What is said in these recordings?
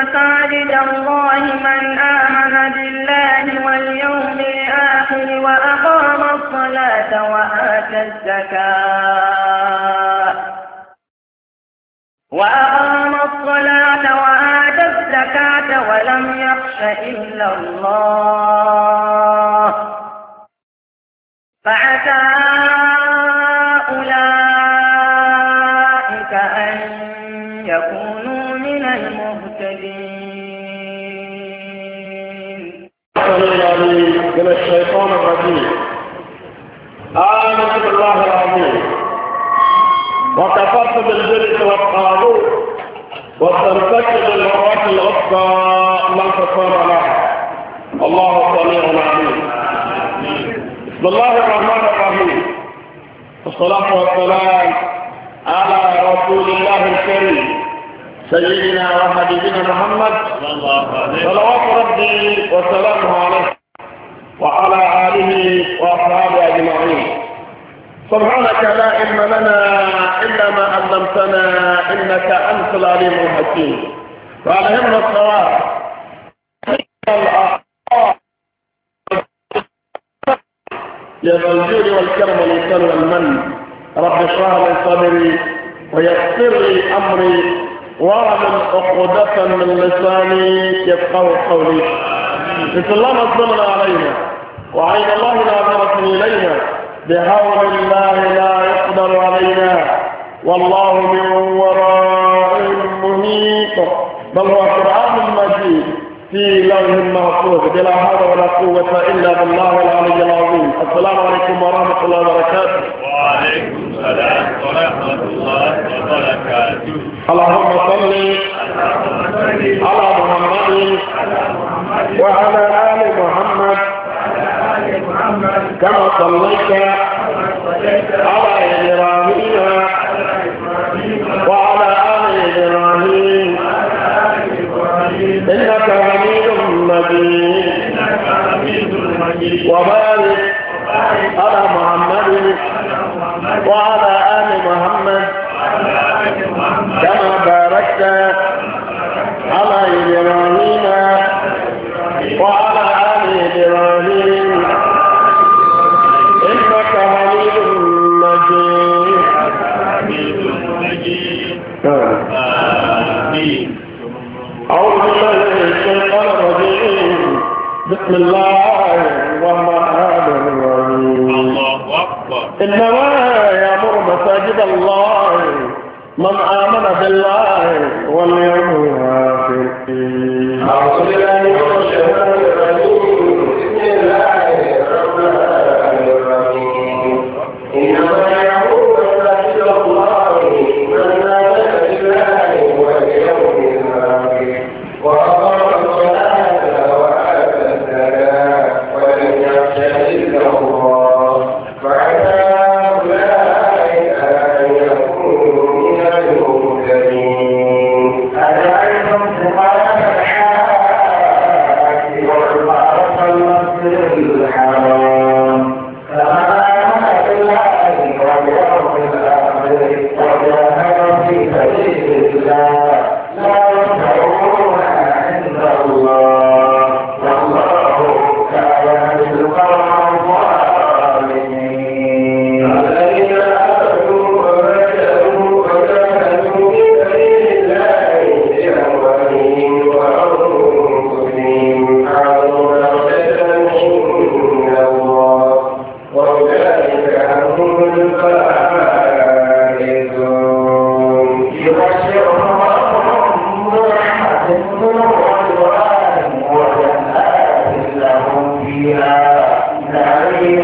مساجد الله من آمن بالله واليوم الآخر وأقام الصلاة وآتى الزكاة ولم يخش إلا الله فعسى أولئك أن يكونوا من المهتدين. من الشيطان الرجيم. آمنت بالله العظيم وكفرت بالجبت والطاغوت واستمسكت بالعروة الوثقى لا انفصام لها. الله سميع عليم. بسم الله الرحمن الرحيم، والصلاة والسلام على رسول الله الكريم سيدنا وحبيبنا محمد صلوات ربي وسلامه عليه وعلى آله وأصحابه أجمعين. سبحانك لا علم لنا إلا ما علمتنا إنك أنت العليم الحكيم. فألهمنا الصواب يا ذا الجود والكرم والإحسان والمن. رب اشرح لي صدري ويسر لي أمري واعلم عقدة من لساني يفقهوا قولي. بسم الله نصرنا علينا وعين الله ناظرة إلينا بحول الله لا يقدر علينا والله من ورائهم محيط. بل هو قرآن مجيد في لوح محفوظ بلا حول ولا قوة إلا بالله العلي العظيم. السلام عليكم ورحمة الله وبركاته. وعليكم السلام ورحمة الله وبركاته. اللهم صل على محمد وعلى آل محمد كما صليت على إبراهيم وعلى آل إبراهيم إنك حميد مجيد. وبارك على محمد وعلى آل محمد كما باركت على إبراهيم وعلى آل إبراهيم إنك حميد مجيد. آمين. أعوذ بالله من الشيطان الرجيم. بسم الله الرحمن الرحيم. الله أكبر. إنما يأمر مساجد الله من آمن بالله واليوم الآخر. أعوذ بالله من الشيطان الرجيم. بسم الله الرحمن الرحيم. إنما يأمر مساجد الله من آمن بالله واليوم الآخر وأقام الصلاة وآتى الزكاة ولم يخش إلا الله فعسى أولئك أن يكونوا من المهتدين. أجعلتم سقاية الحاج وعمارة المسجد الحرام فمن آمن بالله واليوم الآخر وجاهد في سبيل الله لا ينفعون عند الله والله لا يهدي القوم الظالمين. الذين آمنوا وهاجروا وجاهدوا في سبيل الله بأموالهم وأنفسهم أعظم درجة عند الله وأولئك هم الفائزون. يبشرهم ربهم برحمة ورضوان وجنات لهم فيها نعيم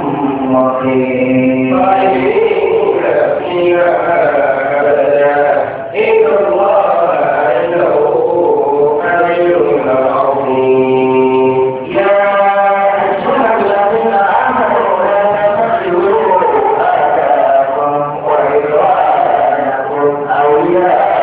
مقيم خالدين فيها أبدا إن الله عنده أجر عظيم. يا أيها الذين آمنوا لا تتخذوا آباءكم وإخوانكم أولياء